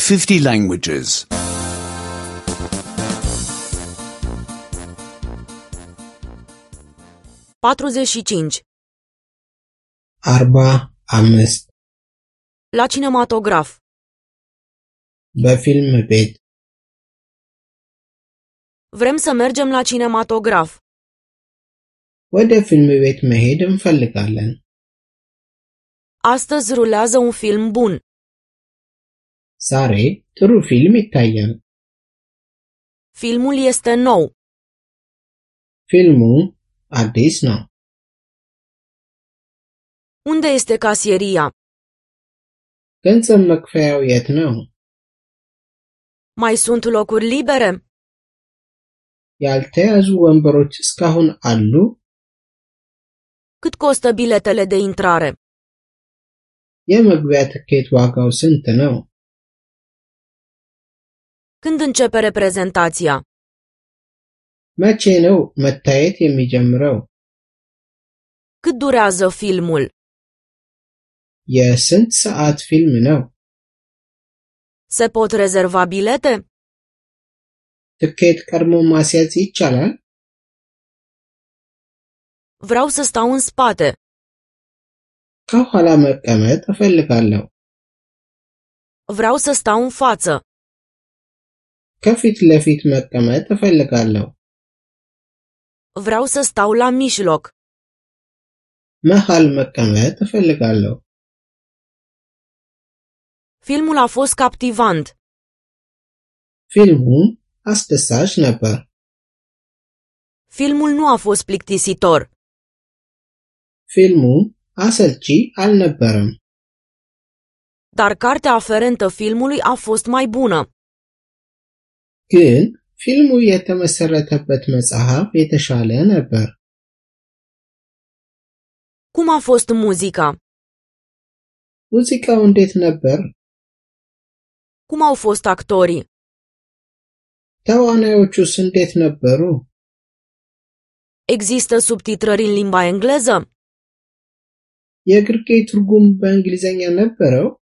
50 languages. 45. 45 La cinematograf. በፊልም ቤት Vrem să mergem la cinematograf. ወደ ፊልም ቤት መሄድ እንፈልጋለን። Astăzi rulează un film bun. ዛሬ ጥሩ ፊልም ይታያል። Filmul este nou. ፊልሙ አዲስ ነው። Unde este casieria? ገንዘብ መክፈያው የት ነው? Mai sunt locuri libere? ያልተያዙ ወንበሮች እስካሁን አሉ? Cât costă biletele de intrare? የመግቢያ ትኬት ዋጋው ስንት ነው? Când începe reprezentația? መቼ ነው መታየት የሚጀምረው? Cât durează filmul? የስንት ሰዓት ፊልም ነው? Se pot rezerva bilete? ትኬት ቀድሞ ማስያዝ ይቻላል? Vreau să stau în spate. ከኋላ መቀመጥ እፈልጋለሁ። Vreau să stau în față. ከፊት ለፊት መቀመጥ እፈልጋለሁ። Vreau să stau la mijloc. መሃል መቀመጥ እፈልጋለሁ። Filmul a fost captivant. ፊልሙ አስደሳች ነበር። Filmul nu a fost plictisitor. ፊልሙ አሰልቺ አልነበረም። Dar cartea aferentă filmului a fost mai bună. ግን ፊልሙ የተመሰረተበት መጽሐፍ የተሻለ ነበር። Cum a fost muzica? ሙዚቃው እንዴት ነበር? Cum au fost actorii? ተዋናዮቹስ እንዴት ነበሩ? Există subtitrări în limba engleză? የግርጌ ትርጉም በእንግሊዘኛ ነበረው?